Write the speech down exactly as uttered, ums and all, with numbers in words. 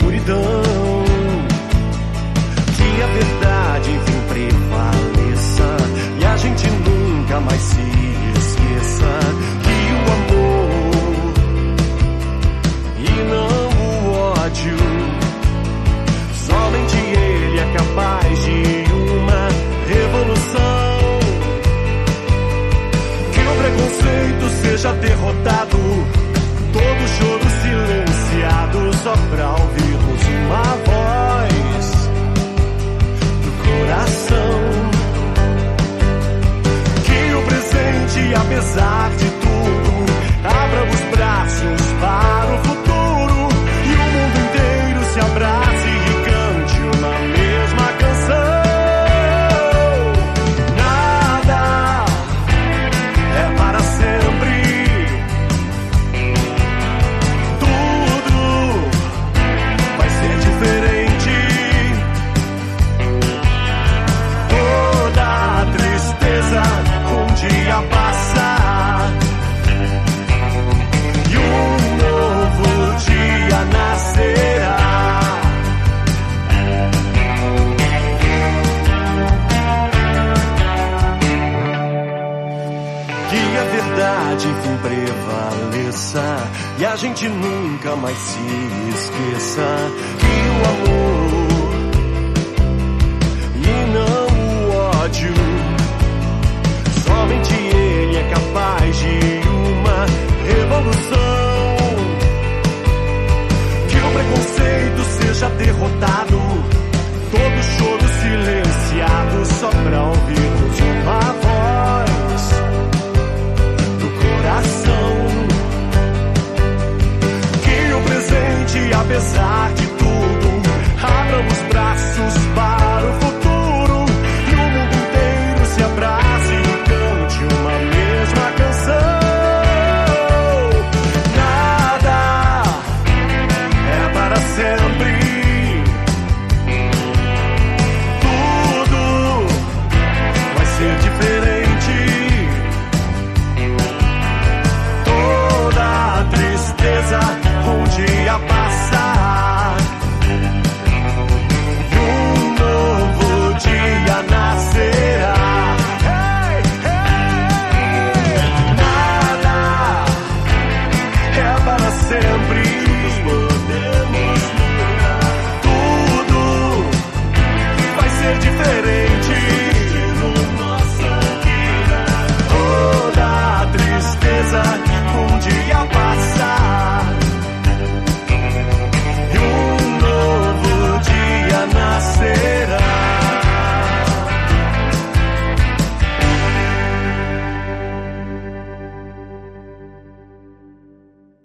escuridão. Que a verdade enfim prevaleça e a gente nunca mais se esqueça que o amor e não o ódio, somente ele é capaz de uma revolução. Que o preconceito seja derrotado, todo choro silenciado, só pra ouvirmos uma voz do coração. Que o presente, apesar de tudo, abra os braços para o futuro e o mundo inteiro se abrace e cante uma mesma canção. Nada é para sempre, tudo vai ser diferente. Toda a tristeza um dia passa e um novo dia nascerá. Que a verdade enfim prevaleça e a gente nunca mais se esqueça que o amor e não o ódio, somente ele é capaz de uma revolução. Que o preconceito seja derrotado, todo choro silenciado, só pra ouvirmos uma voz do coração. Que o presente, apesar de tudo, abra os braços para o futuro e o mundo inteiro se abrace e cante uma mesma canção. Nada é para sempre,